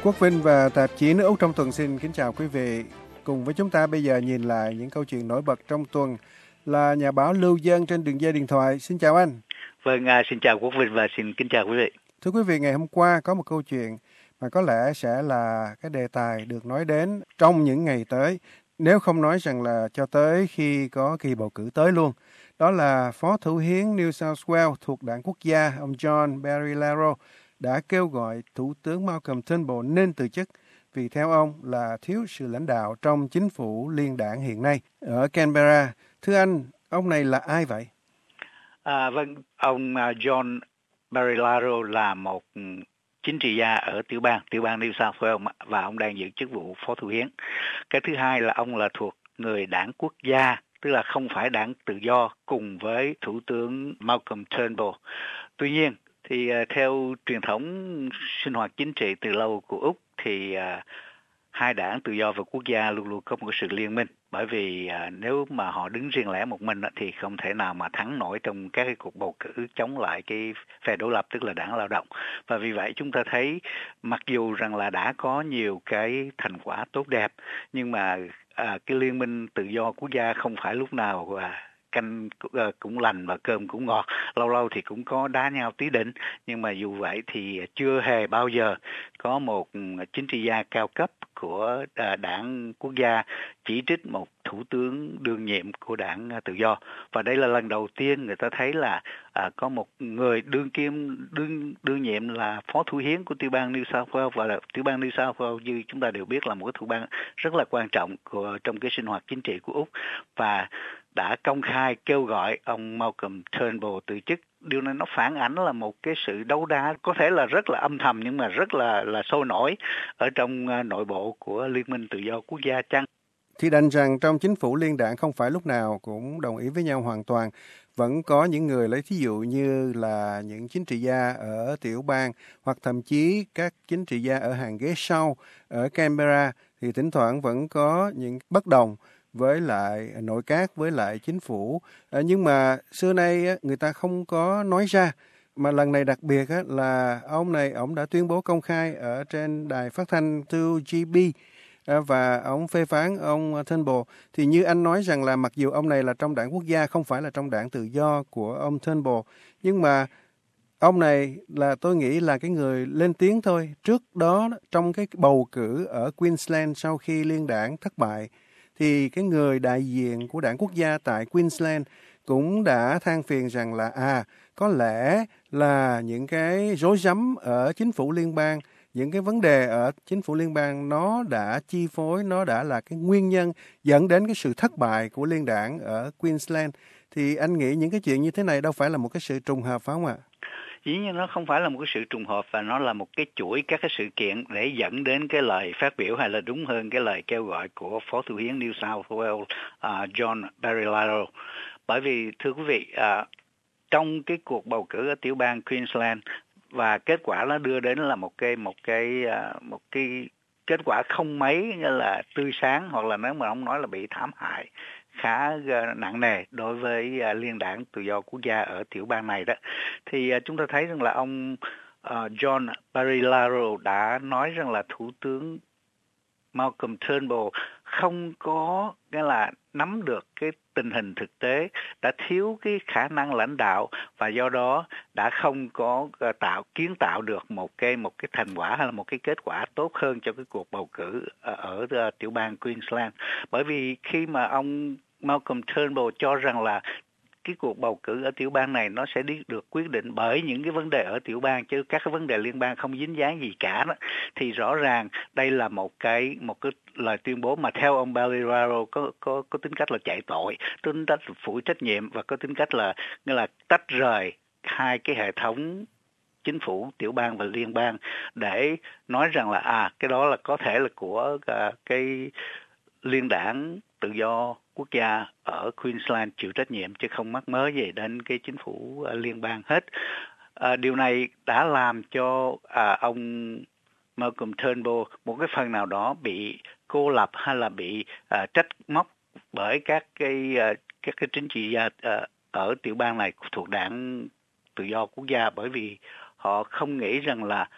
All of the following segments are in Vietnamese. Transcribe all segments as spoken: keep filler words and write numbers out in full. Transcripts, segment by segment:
Quốc Vinh và tạp chí Nước Úc trong tuần xin kính chào quý vị. Cùng với chúng ta bây giờ nhìn lại những câu chuyện nổi bật trong tuần là nhà báo Lưu Dân trên đường dây điện thoại. Xin chào anh. Vâng, à, xin chào Quốc Vinh và xin kính chào quý vị. Thưa quý vị, ngày hôm qua có một câu chuyện mà có lẽ sẽ là cái đề tài được nói đến trong những ngày tới, nếu không nói rằng là cho tới khi có kỳ bầu cử tới luôn. Đó là Phó Thủ hiến New South Wales thuộc Đảng Quốc gia, ông John Barilaro, đã kêu gọi Thủ tướng Malcolm Turnbull nên từ chức vì theo ông là thiếu sự lãnh đạo trong chính phủ liên đảng hiện nay ở Canberra. Thưa anh, ông này là ai vậy? À, vâng, ông John Barilaro là một chính trị gia ở tiểu bang, tiểu bang New South Wales và ông đang giữ chức vụ Phó Thủ hiến. Cái thứ hai là ông là thuộc người đảng Quốc gia, tức là không phải đảng Tự do cùng với Thủ tướng Malcolm Turnbull. Tuy nhiên, thì uh, theo truyền thống sinh hoạt chính trị từ lâu của Úc thì uh, hai đảng Tự do và Quốc gia luôn luôn có một sự liên minh, bởi vì uh, nếu mà họ đứng riêng lẻ một mình uh, thì không thể nào mà thắng nổi trong các cái cuộc bầu cử chống lại cái phe đối lập, tức là đảng Lao động. Và vì vậy chúng ta thấy mặc dù rằng là đã có nhiều cái thành quả tốt đẹp, nhưng mà uh, cái liên minh Tự do Quốc gia không phải lúc nào uh, canh cũng lành và cơm cũng ngọt, lâu lâu thì cũng có đá nhau tí đỉnh, nhưng mà dù vậy thì chưa hề bao giờ có một chính trị gia cao cấp của đảng Quốc gia chỉ trích một thủ tướng đương nhiệm của đảng Tự do. Và đây là lần đầu tiên người ta thấy là à, có một người đương kim đương đương nhiệm là Phó Thủ hiến của tiểu bang New South Wales, và là tiểu bang New South Wales như chúng ta đều biết là một cái thủ bang rất là quan trọng của trong cái sinh hoạt chính trị của Úc, và đã công khai kêu gọi ông Malcolm Turnbull từ chức. Điều này nó phản ánh là một cái sự đấu đá có thể là rất là âm thầm nhưng mà rất là là sôi nổi ở trong nội bộ của Liên minh Tự do Quốc gia chăng? Thì đành rằng trong chính phủ liên đảng không phải lúc nào cũng đồng ý với nhau hoàn toàn. Vẫn có những người, lấy thí dụ như là những chính trị gia ở tiểu bang hoặc thậm chí các chính trị gia ở hàng ghế sau ở Canberra thì thỉnh thoảng vẫn có những bất đồng với lại nội các, với lại chính phủ. À, nhưng mà xưa nay á, người ta không có nói ra. Mà lần này đặc biệt á, là ông này, ông đã tuyên bố công khai ở trên đài phát thanh hai G B à, và ông phê phán ông Turnbull. Thì như anh nói rằng là mặc dù ông này là trong đảng Quốc gia, không phải là trong đảng Tự do của ông Turnbull, nhưng mà ông này là tôi nghĩ là cái người lên tiếng thôi. Trước đó trong cái bầu cử ở Queensland sau khi liên đảng thất bại, thì cái người đại diện của đảng Quốc gia tại Queensland cũng đã than phiền rằng là à, có lẽ là những cái rối rắm ở chính phủ liên bang, những cái vấn đề ở chính phủ liên bang nó đã chi phối, nó đã là cái nguyên nhân dẫn đến cái sự thất bại của liên đảng ở Queensland. Thì anh nghĩ những cái chuyện như thế này đâu phải là một cái sự trùng hợp phải không ạ? Dĩ nhiên nó không phải là một cái sự trùng hợp, và nó là một cái chuỗi các cái sự kiện để dẫn đến cái lời phát biểu, hay là đúng hơn cái lời kêu gọi của Phó Thủ hiến New South Wales uh, John Barilaro. Bởi vì thưa quý vị, uh, trong cái cuộc bầu cử ở tiểu bang Queensland, và kết quả nó đưa đến là một cái một cái uh, một cái kết quả không mấy như là tươi sáng, hoặc là nếu mà ông nói là bị thảm hại khá nặng nề đối với uh, liên đảng Tự do Quốc gia ở tiểu bang này đó. Thì uh, chúng ta thấy rằng là ông uh, John Barilaro đã nói rằng là Thủ tướng Malcolm Turnbull không có nghĩa là nắm được cái tình hình thực tế, đã thiếu cái khả năng lãnh đạo, và do đó đã không có tạo kiến tạo được một cái một cái thành quả hay là một cái kết quả tốt hơn cho cái cuộc bầu cử ở, ở, ở tiểu bang Queensland. Bởi vì khi mà ông Malcolm Turnbull cho rằng là cái cuộc bầu cử ở tiểu bang này nó sẽ đi được quyết định bởi những cái vấn đề ở tiểu bang, chứ các cái vấn đề liên bang không dính dáng gì cả đó, thì rõ ràng đây là một cái một cái lời tuyên bố mà theo ông Barilaro có có có tính cách là chạy tội, tính cách là phủi trách nhiệm, và có tính cách là nghĩa là tách rời hai cái hệ thống chính phủ tiểu bang và liên bang, để nói rằng là à cái đó là có thể là của uh, cái liên đảng Tự do Quốc gia ở Queensland chịu trách nhiệm, chứ không mắc mớ gì đến cái chính phủ liên bang hết. À, điều này đã làm cho à, ông Malcolm Turnbull một cái phần nào đó bị cô lập, hay là bị à, trách móc bởi các cái à, các cái chính trị gia à, ở tiểu bang này thuộc đảng Tự do Quốc gia, bởi vì họ không nghĩ rằng là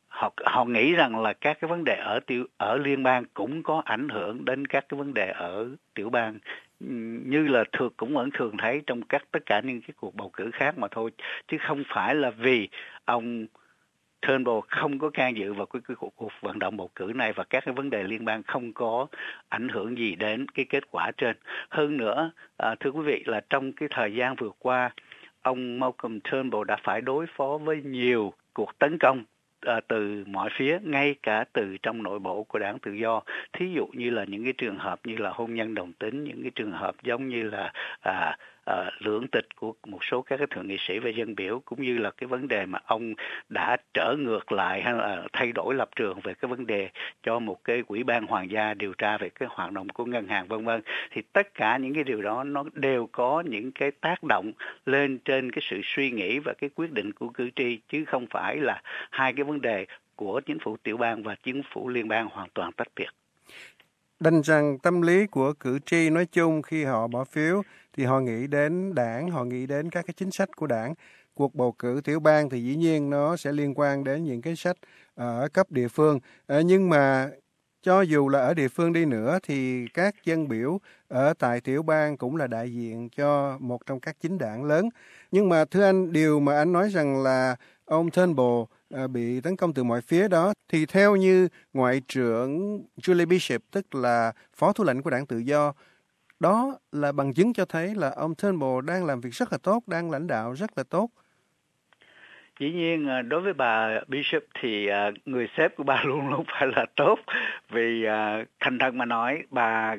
họ họ nghĩ rằng là các cái vấn đề ở tiểu ở liên bang cũng có ảnh hưởng đến các cái vấn đề ở tiểu bang, như là thường cũng vẫn thường thấy trong các tất cả những cái cuộc bầu cử khác mà thôi, chứ không phải là vì ông Turnbull không có can dự vào cái, cái cuộc, cuộc vận động bầu cử này và các cái vấn đề liên bang không có ảnh hưởng gì đến cái kết quả trên. Hơn nữa, à, thưa quý vị, là trong cái thời gian vừa qua, ông Malcolm Turnbull đã phải đối phó với nhiều cuộc tấn công à, từ mọi phía, ngay cả từ trong nội bộ của Đảng Tự Do. Thí dụ như là những cái trường hợp như là hôn nhân đồng tính, những cái trường hợp giống như là à, à, lưỡng tịch của một số các cái thượng nghị sĩ và dân biểu, cũng như là cái vấn đề mà ông đã trở ngược lại hay là thay đổi lập trường về cái vấn đề cho một cái ủy ban hoàng gia điều tra về cái hoạt động của ngân hàng vân vân. Thì tất cả những cái điều đó nó đều có những cái tác động lên trên cái sự suy nghĩ và cái quyết định của cử tri, chứ không phải là hai cái vấn đề của chính phủ tiểu bang và chính phủ liên bang hoàn toàn tách biệt. Đành rằng tâm lý của cử tri nói chung khi họ bỏ phiếu thì họ nghĩ đến đảng, họ nghĩ đến các cái chính sách của đảng. Cuộc bầu cử tiểu bang thì dĩ nhiên nó sẽ liên quan đến những cái sách ở cấp địa phương. À, nhưng mà cho dù là ở địa phương đi nữa thì các dân biểu ở tại tiểu bang cũng là đại diện cho một trong các chính đảng lớn. Nhưng mà thưa anh, điều mà anh nói rằng là ông Turnbull à, bị tấn công từ mọi phía đó, thì theo như Ngoại trưởng Julie Bishop, tức là phó thủ lĩnh của Đảng Tự Do, đó là bằng chứng cho thấy là ông Turnbull đang làm việc rất là tốt, đang lãnh đạo rất là tốt. Dĩ nhiên đối với bà Bishop thì người sếp của bà luôn luôn phải là tốt, vì thành thật mà nói, bà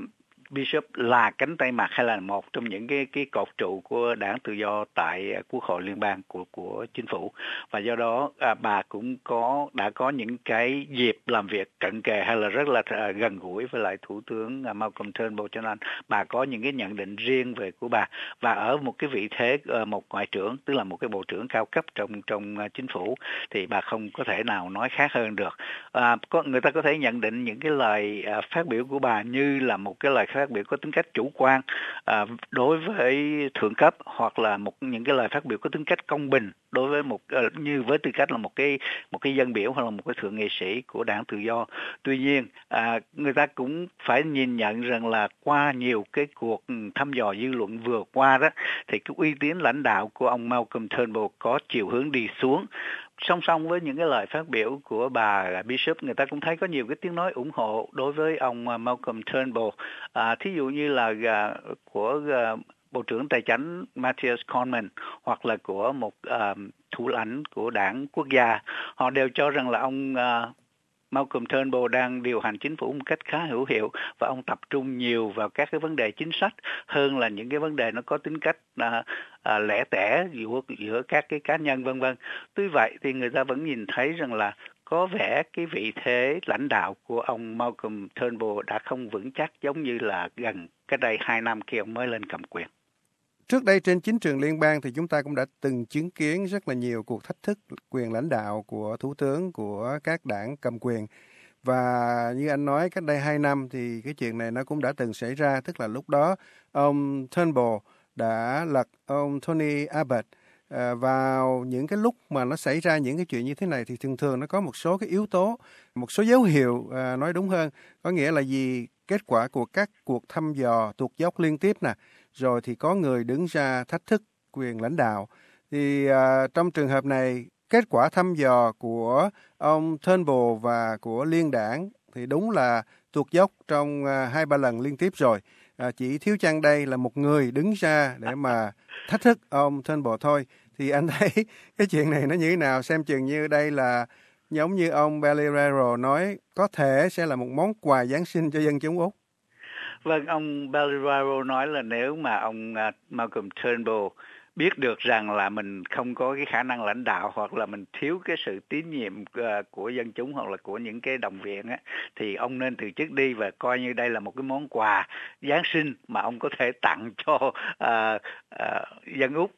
Bishop là cánh tay mặt hay là một trong những cái cái cột trụ của Đảng Tự Do tại Quốc hội liên bang của của chính phủ, và do đó à, bà cũng có đã có những cái dịp làm việc cận kề hay là rất là à, gần gũi với lại Thủ tướng à, Malcolm Turnbull, cho nên bà có những cái nhận định riêng về của bà, và ở một cái vị thế à, một ngoại trưởng, tức là một cái bộ trưởng cao cấp trong trong à, chính phủ, thì bà không có thể nào nói khác hơn được. À, có người ta có thể nhận định những cái lời à, phát biểu của bà như là một cái lời phát biểu có tính cách chủ quan à, đối với thượng cấp, hoặc là một những cái lời phát biểu có tính cách công bình đối với một uh, như với tư cách là một cái một cái dân biểu hoặc là một cái thượng nghị sĩ của Đảng Tự Do. Tuy nhiên à, người ta cũng phải nhìn nhận rằng là qua nhiều cái cuộc thăm dò dư luận vừa qua đó, thì cái uy tín lãnh đạo của ông Malcolm Turnbull có chiều hướng đi xuống. Song song với những cái lời phát biểu của bà Bishop, người ta cũng thấy có nhiều cái tiếng nói ủng hộ đối với ông Malcolm Turnbull. À, thí dụ như là uh, của uh, Bộ trưởng Tài chính Matthias Cormann, hoặc là của một uh, thủ lãnh của Đảng Quốc gia. Họ đều cho rằng là ông uh, Malcolm Turnbull đang điều hành chính phủ một cách khá hữu hiệu, và ông tập trung nhiều vào các cái vấn đề chính sách hơn là những cái vấn đề nó có tính cách à, à, lẻ tẻ giữa, giữa các cái cá nhân vân vân. Tuy vậy thì người ta vẫn nhìn thấy rằng là có vẻ cái vị thế lãnh đạo của ông Malcolm Turnbull đã không vững chắc giống như là gần cách đây hai năm khi ông mới lên cầm quyền. Trước đây trên chính trường liên bang thì chúng ta cũng đã từng chứng kiến rất là nhiều cuộc thách thức quyền lãnh đạo của thủ tướng, của các đảng cầm quyền. Và như anh nói, cách đây hai năm thì cái chuyện này nó cũng đã từng xảy ra, tức là lúc đó ông Turnbull đã lật ông Tony Abbott. À, vào những cái lúc mà nó xảy ra những cái chuyện như thế này thì thường thường nó có một số cái yếu tố, một số dấu hiệu, à, nói đúng hơn, có nghĩa là gì? Kết quả của các cuộc thăm dò tuột dốc liên tiếp nè, rồi thì có người đứng ra thách thức quyền lãnh đạo. Thì à, trong trường hợp này, kết quả thăm dò của ông Turnbull và của liên đảng thì đúng là tuột dốc trong à, hai ba lần liên tiếp rồi. À, chỉ thiếu chăng đây là một người đứng ra để mà thách thức ông Turnbull thôi. Thì anh thấy cái chuyện này nó như thế nào? Xem chừng như đây là giống như ông Barilaro nói, có thể sẽ là một món quà Giáng sinh cho dân chúng Úc. Vâng, ông Barilaro nói là nếu mà ông uh, Malcolm Turnbull biết được rằng là mình không có cái khả năng lãnh đạo, hoặc là mình thiếu cái sự tín nhiệm uh, của dân chúng hoặc là của những cái đồng viện á, thì ông nên từ chức đi và coi như đây là một cái món quà Giáng sinh mà ông có thể tặng cho uh, uh, dân Úc.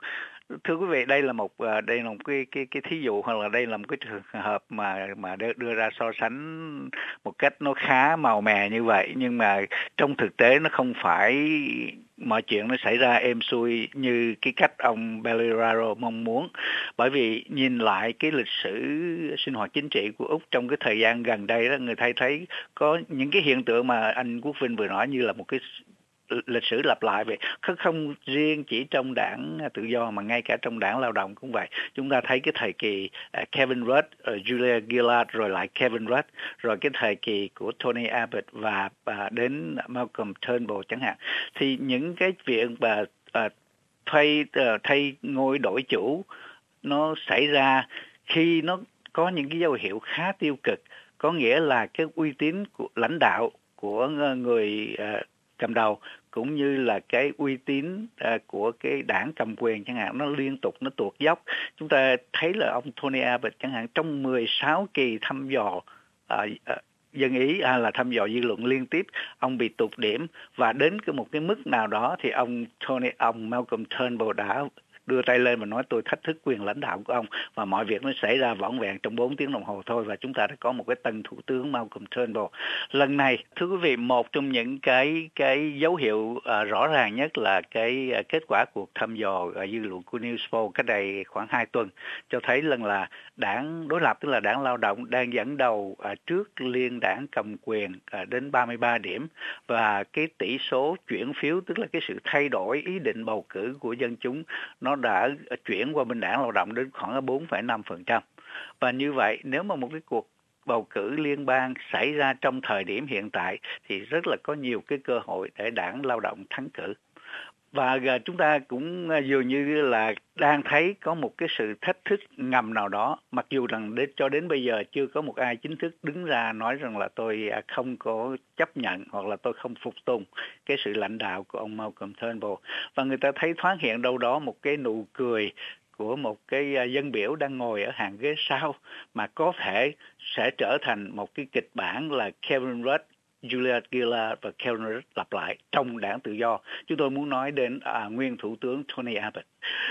Thưa quý vị, đây là một đây là một cái cái cái thí dụ, hoặc là đây là một cái trường hợp mà mà đưa, đưa ra so sánh một cách nó khá màu mè như vậy, nhưng mà trong thực tế nó không phải mọi chuyện nó xảy ra êm xuôi như cái cách ông Barilaro mong muốn. Bởi vì nhìn lại cái lịch sử sinh hoạt chính trị của Úc trong cái thời gian gần đây đó, người ta thấy có những cái hiện tượng mà anh Quốc Vinh vừa nói như là một cái lịch sử lặp lại vậy, không, không riêng chỉ trong đảng tự do mà ngay cả trong đảng lao động cũng vậy. Chúng ta thấy cái thời kỳ uh, Kevin Rudd, uh, Julia Gillard, rồi lại Kevin Rudd, rồi cái thời kỳ của Tony Abbott và uh, đến Malcolm Turnbull chẳng hạn. Thì những cái việc mà uh, thay uh, thay ngôi đổi chủ nó xảy ra khi nó có những cái dấu hiệu khá tiêu cực, có nghĩa là cái uy tín của lãnh đạo của người uh, cầm đầu cũng như là cái uy tín uh, của cái đảng cầm quyền chẳng hạn, nó liên tục nó tuột dốc. Chúng ta thấy là ông Tony Abbott chẳng hạn, trong mười sáu kỳ thăm dò uh, uh, dân ý hay là thăm dò dư luận liên tiếp, ông bị tụt điểm, và đến cái một cái mức nào đó thì ông Tony ông Malcolm Turnbull đã đưa tay lên và nói tôi thách thức quyền lãnh đạo của ông, và mọi việc nó xảy ra vỏn vẹn trong bốn tiếng đồng hồ thôi, và chúng ta đã có một cái tân thủ tướng Malcolm Turnbull. Lần này, thưa quý vị, một trong những cái cái dấu hiệu uh, rõ ràng nhất là cái uh, kết quả cuộc thăm dò uh, dư luận của Newspoll cách đây khoảng hai tuần cho thấy lần là đảng đối lập, tức là đảng lao động, đang dẫn đầu uh, trước liên đảng cầm quyền uh, đến ba mươi ba điểm, và cái tỷ số chuyển phiếu, tức là cái sự thay đổi ý định bầu cử của dân chúng, nó đã chuyển qua bên đảng lao động đến khoảng bốn phẩy năm phần trăm. Và như vậy, nếu mà một cái cuộc bầu cử liên bang xảy ra trong thời điểm hiện tại thì rất là có nhiều cái cơ hội để đảng lao động thắng cử. Và chúng ta cũng dường như là đang thấy có một cái sự thách thức ngầm nào đó, mặc dù rằng đến, cho đến bây giờ chưa có một ai chính thức đứng ra nói rằng là tôi không có chấp nhận hoặc là tôi không phục tùng cái sự lãnh đạo của ông Malcolm Turnbull. Và người ta thấy thoáng hiện đâu đó một cái nụ cười của một cái dân biểu đang ngồi ở hàng ghế sau, mà có thể sẽ trở thành một cái kịch bản là Kevin Rudd, Julia Gillard và Kevin Rudd lặp lại trong đảng tự do. Chúng tôi muốn nói đến à, nguyên thủ tướng Tony Abbott.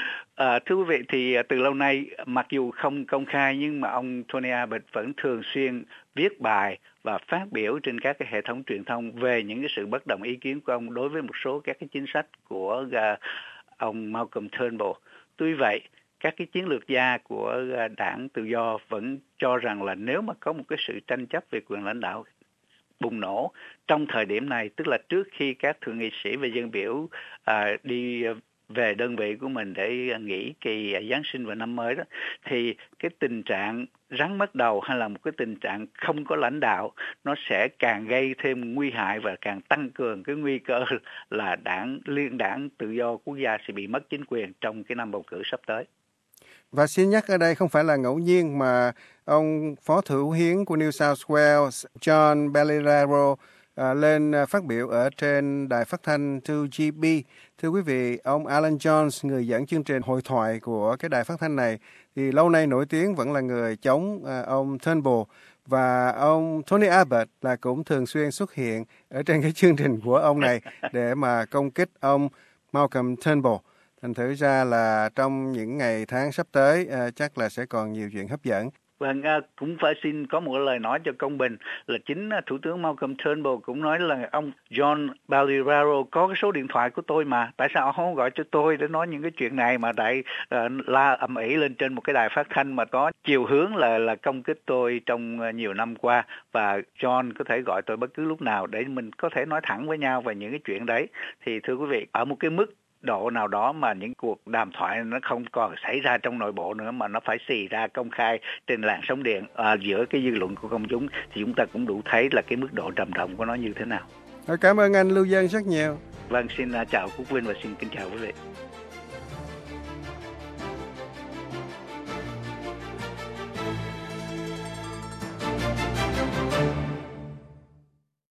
À, thưa quý vị, thì từ lâu nay, mặc dù không công khai, nhưng mà ông Tony Abbott vẫn thường xuyên viết bài và phát biểu trên các cái hệ thống truyền thông về những cái sự bất đồng ý kiến của ông đối với một số các cái chính sách của uh, ông Malcolm Turnbull. Tuy vậy, các cái chiến lược gia của đảng tự do vẫn cho rằng là nếu mà có một cái sự tranh chấp về quyền lãnh đạo bùng nổ trong thời điểm này, tức là trước khi các thượng nghị sĩ và dân biểu à, đi về đơn vị của mình để nghỉ kỳ Giáng sinh và năm mới đó, thì cái tình trạng rắn mất đầu hay là một cái tình trạng không có lãnh đạo nó sẽ càng gây thêm nguy hại và càng tăng cường cái nguy cơ là đảng liên đảng tự do quốc gia sẽ bị mất chính quyền trong cái năm bầu cử sắp tới. Và xin nhắc ở đây không phải là ngẫu nhiên mà ông Phó Thủ hiến của New South Wales John Barilaro à, lên phát biểu ở trên đài phát thanh hai G B. Thưa quý vị, ông Alan Jones, người dẫn chương trình hội thoại của cái đài phát thanh này, thì lâu nay nổi tiếng vẫn là người chống à, ông Turnbull, và ông Tony Abbott là cũng thường xuyên xuất hiện ở trên cái chương trình của ông này để mà công kích ông Malcolm Turnbull. Thành thử ra là trong những ngày tháng sắp tới uh, chắc là sẽ còn nhiều chuyện hấp dẫn. Vâng, cũng phải xin có một lời nói cho công bình là chính Thủ tướng Malcolm Turnbull cũng nói là ông John Barilaro có cái số điện thoại của tôi mà, tại sao ông không gọi cho tôi để nói những cái chuyện này mà đại uh, la ầm ĩ lên trên một cái đài phát thanh mà có chiều hướng là là công kích tôi trong nhiều năm qua, và John có thể gọi tôi bất cứ lúc nào để mình có thể nói thẳng với nhau về những cái chuyện đấy. Thì thưa quý vị, ở một cái mức độ nào đó mà những cuộc đàm thoại nó không còn xảy ra trong nội bộ nữa mà nó phải xì ra công khai trên làn sóng điện à, giữa cái dư luận của công chúng, thì chúng ta cũng đủ thấy là cái mức độ trầm trọng của nó như thế nào. Cảm ơn anh Lưu Dân rất nhiều. Vâng, xin chào Quốc Vinh và xin kính chào quý vị.